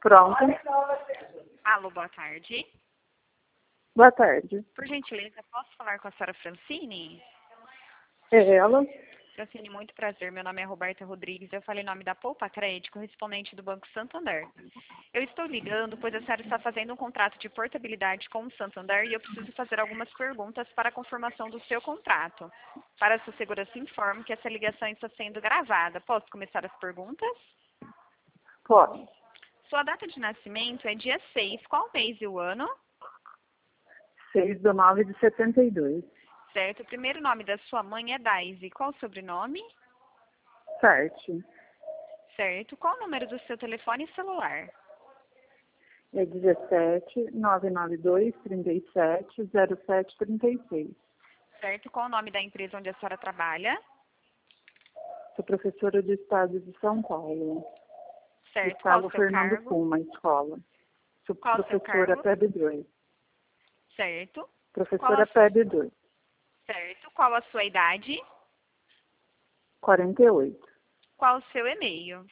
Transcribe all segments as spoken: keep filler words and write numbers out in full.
Pronto. Alô, boa tarde. Boa tarde. Por gentileza, posso falar com a senhora Francine? É ela? Francine, muito prazer. Meu nome é Roberta Rodrigues. Eu falei em nome da Poupa Crédito, correspondente do Banco Santander. Eu estou ligando, pois a senhora está fazendo um contrato de portabilidade com o Santander e eu preciso fazer algumas perguntas para a confirmação do seu contrato. Para a sua segurança, informo que essa ligação está sendo gravada. Posso começar as perguntas? Pode. Sua data de nascimento é dia seis. Qual mês e o ano? seis de nove de setenta e dois. Certo. O primeiro nome da sua mãe é Daisy. Qual o sobrenome? Sarte. Certo. Qual o número do seu telefone celular? É dezessete, nove nove dois, trinta e sete, zero sete, trinta e seis. Certo. Qual o nome da empresa onde a senhora trabalha? Sou professora do estado de São Paulo. Certo. Qual Estado o seu Fernando cargo? Puma, escola. Sou Qual o seu professora cargo? P E B dois. Certo. Qual Professora a, P E B dois. certo. Qual a sua idade? quarenta e oito. Qual o seu e-mail?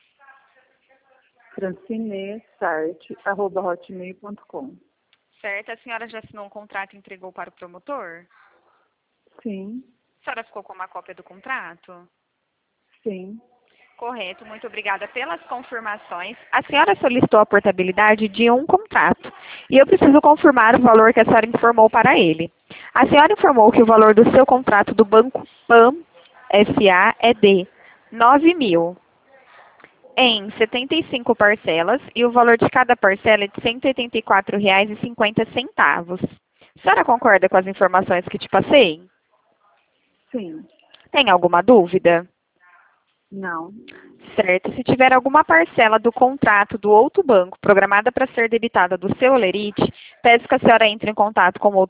francine.sarte, arroba hotmail ponto com. Certo. A senhora já assinou um contrato e entregou para o promotor? Sim, A senhora ficou com uma cópia do contrato? sim. Correto, muito obrigada pelas confirmações. A senhora solicitou a portabilidade de um contrato e eu preciso confirmar o valor que a senhora informou para ele. A senhora informou que o valor do seu contrato do Banco Pan S A é de nove mil em setenta e cinco parcelas e o valor de cada parcela é de cento e oitenta e quatro reais e cinquenta centavos. A senhora concorda com as informações que te passei? Sim. Tem alguma dúvida? Não. Certo. Se tiver alguma parcela do contrato do outro banco programada para ser debitada do seu Olerite, peço que a senhora entre em contato com o